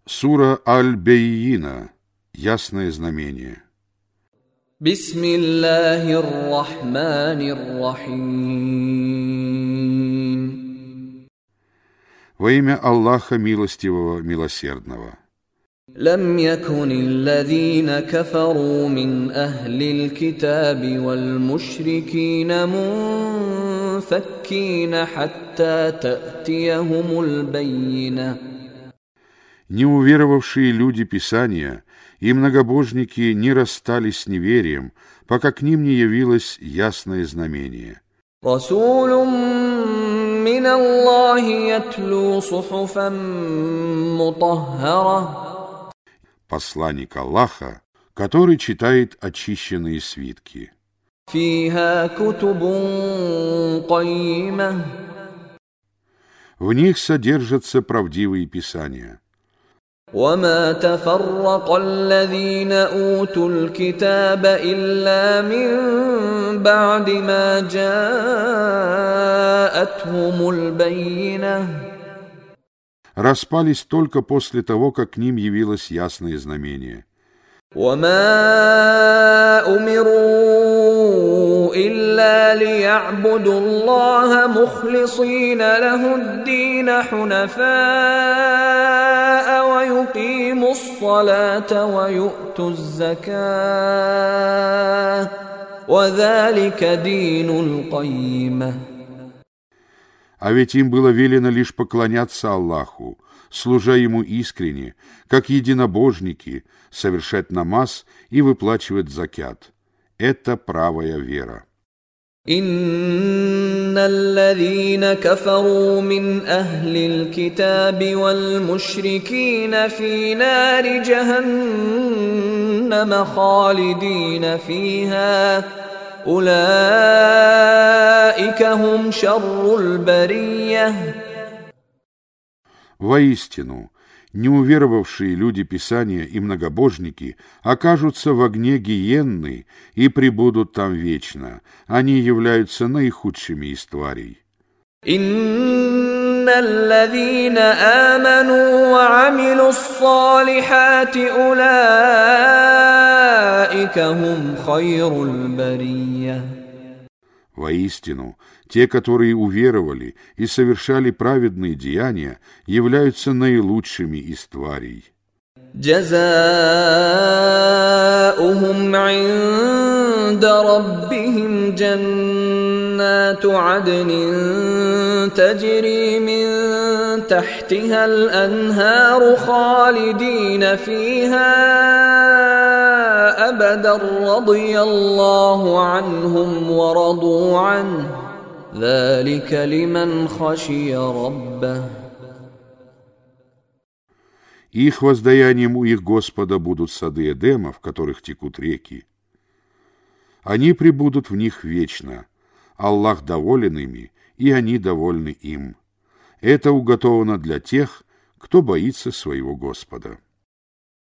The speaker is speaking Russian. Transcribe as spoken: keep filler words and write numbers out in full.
Сура Аль-Баййина. Ясное знамение. Бисмиллахир рахманир рахим. Во имя Аллаха Милостивого, Милосердного. لم يكن الذين كفروا من أهل الكتاب والمشركين منفكين حتى تأتيهم البينة. Неуверовавшие люди Писания и многобожники не расстались с неверием, пока к ним не явилось ясное знамение. رسول من الله يتلو صحفا مطهرة. Посланник Аллаха, который читает очищенные свитки. فيها كتب قيمة. В них содержатся правдивые писания. وما تفرق الذين أوتوا الكتاب إلا من بعد ما جاءتهم البينة. Распались только после того, как к ним явилось ясное знамение. وما أمروا إلا ليعبدوا الله مخلصين له الدين حنفاء ويقيموا الصلاة ويؤتوا الزكاة وذلك دين القيمة. А ведь им было велено лишь поклоняться Аллаху, служа Ему искренне, как единобожники, совершать намаз и выплачивать закят. Это правая вера. إن الذين كفروا من أهل الكتاب والمشركين في نار جهنم خالدين فيها أولئك هم شر البرية. Воистину, неуверовавшие люди Писания и многобожники окажутся в огне гиенны и пребудут там вечно. Они являются наихудшими из тварей. إن الذين آمنوا وعملوا الصالحات أولئك هم خير البرية. Воистину, те, которые уверовали и совершали праведные деяния, являются наилучшими из тварей. جزاؤهم عند ربهم جنات عدن تجري من تحتها الأنهار خالدين فيها أبدا رضي الله عنهم ورضوا عنه ذلك لمن خشي ربه. Их воздаянием у их Господа будут сады Эдема, в которых текут реки. Они пребудут в них вечно. Аллах доволен ими, и они довольны им. Это уготовано для тех, кто боится своего Господа.